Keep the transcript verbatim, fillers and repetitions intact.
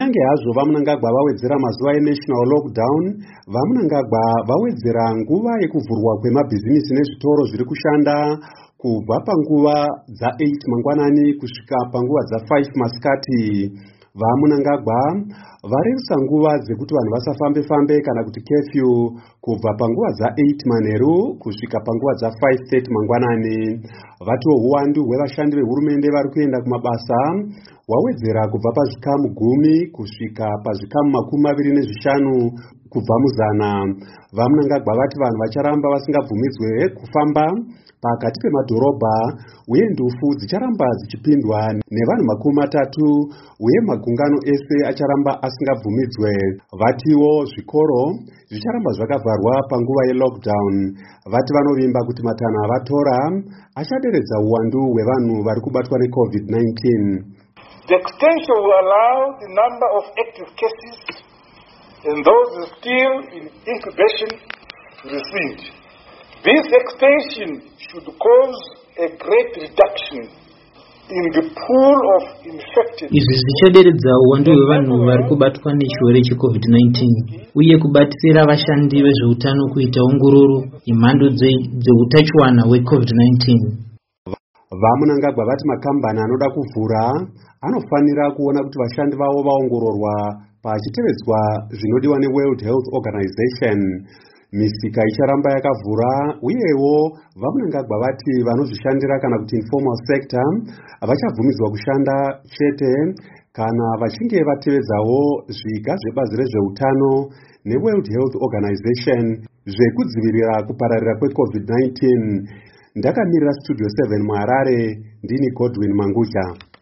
kunyange hazvo vamunangagwa vawedzera mazuva enational lockdown, vamunangagwa vawedzera nguva yekuvhurwa kwemabhizinisi nezvitoro zviri kushanda kubva panguva dza eight mangwanani kusvika panguva dza five masikati. Vamunangagwa varerusa nguva dzekuti vanhu vasafambe fambe kana kuti curfew kubva panguva dza eight manheru kusvika panguva dza five thirty mangwanani. Vatiwo uwandu hwevashandi vehurumende vari kuenda kumabasa wawedzera kubva pazvikamu gumi kusvika pazvikamu makumi maviri nezvishanu kubva muzana. Vamunangagwa vati vanhu vacharamba vasingabvumidzwe kufamba pakati pemadhorobha uye ndufu dzicharamba dzichipindwa nevanhu makumi matatu uye magungano ese acharamba asingabvumidzwe. Vatiwo zvikoro zvicharamba zvakavharwa panguva yelockdown. Vati vanovimba kuti matanho avatora achaderedza uwandu hwevanhu vari kubatwa necovid nineteen. The extension will allow the number of active cases and those still in incubation to recede. This extension should cause a great reduction in the pool of infected. Izvi zvichaderedza uwandu hwevanhu vari kubatwa nechirwere checovid nineteen uye kubatsira vashandi vezveutano kuita ongororo yemhando dzeutachiwana hwecovid nineteen. Vamunangagwa vati makambani anoda kuvhura anofanira kuona kuti vashandi vavo vaongororwa pachitevedzwa zvinodiwa neWorld Health Organization. Misika icharamba yakavhura uyewo vamunangagwa vati vanozvishandira kana kuti informal sector vachabvumidzwa kushanda chete kana vachinge vatevedzawo zviga zvebazi rezveutano neWorld Health Organization zvekudzivirira kupararira kwecovid nineteen. Ndakamirira Studio seven muHarare, ndini Godwin Mangudya.